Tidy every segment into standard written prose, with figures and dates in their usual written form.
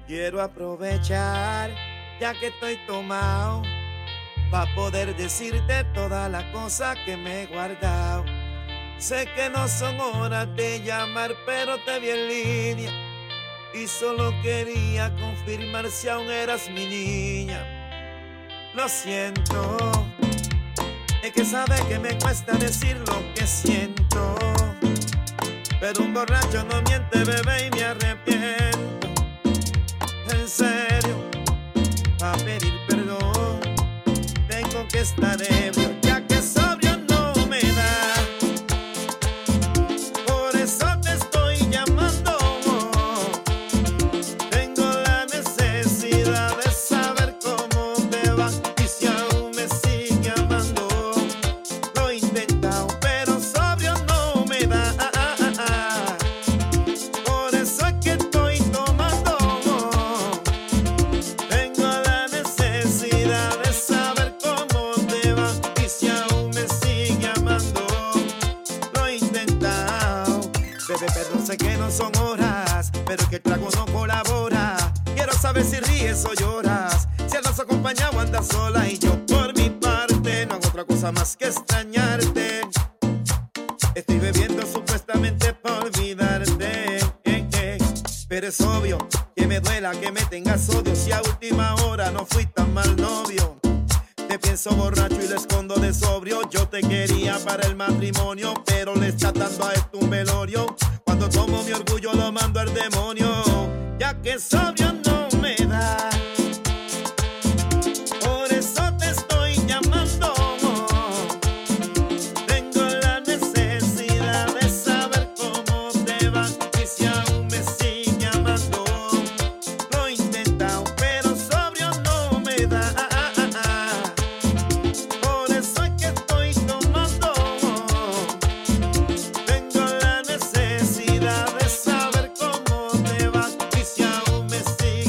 Quiero aprovechar, ya que estoy tomado, para poder decirte toda la cosa que me he guardado. Sé que no son horas de llamar, pero te vi en línea y solo quería confirmar si aún eras mi niña. Lo siento, es que sabes que me cuesta decir lo que siento, pero un borracho no miente, bebé, y me arrepiento. En serio, para pedir perdón, tengo que estar ebrio, ya que sobrio no me da. Por eso te estoy llamando. Tengo la necesidad de saber cómo te va y si aún me sigue amando. Lo he intentado, pero sobrio no me da. Por eso es que estoy tomando. Tengo la necesidad de saber cómo te va y si aún me sigue amando. Lo he intentado. Bebé, perdón, sé que no son horas, pero que el trago no colabora. Quiero saber si ríes o lloras, si andas acompañado o andas sola. Y yo por mi parte no hago otra cosa más que extrañarte. Estoy bebiendo supuestamente por olvidarte, pero es obvio que me duela que me tengas odio. Si a última hora no fui tan mal novio. Te pienso borracho y lo escondo de sobrio. Yo te quería para el matrimonio, pero le está dando a esto un velorio. Cuando tomo mi orgullo lo mando al demonio, ya que sobrio no me da. Por eso te estoy llamando. Tengo la necesidad de saber cómo te va y si aún me sigue amando. Lo he intentado, pero sobrio no me da. Por eso es que estoy tomando. Tengo la necesidad de saber cómo te va y si aún me sigue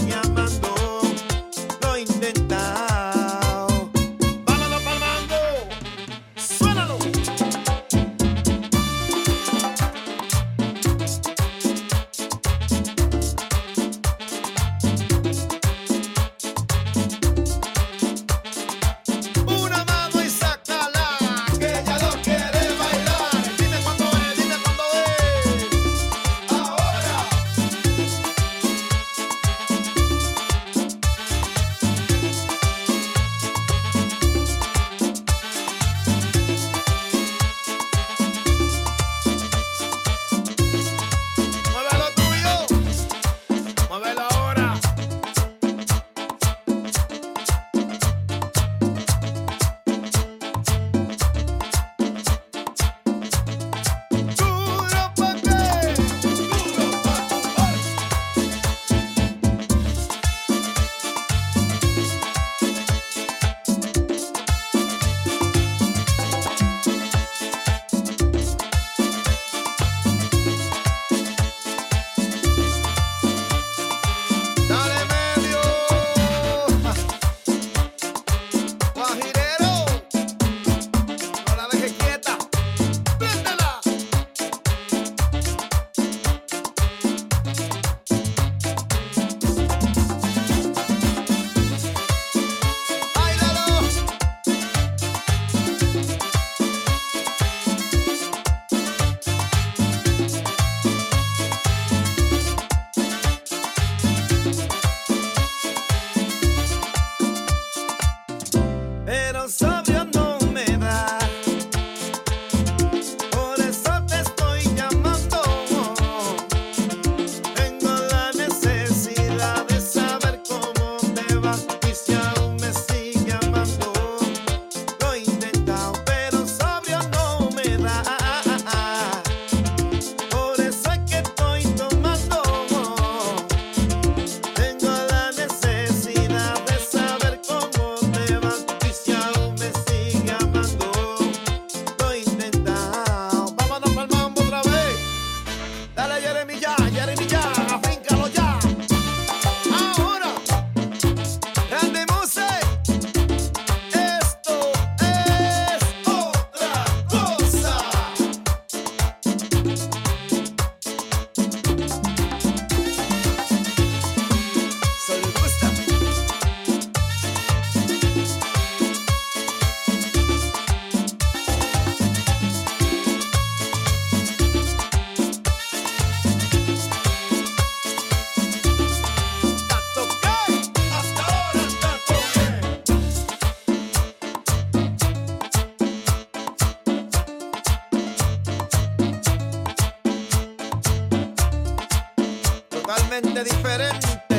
totalmente diferente.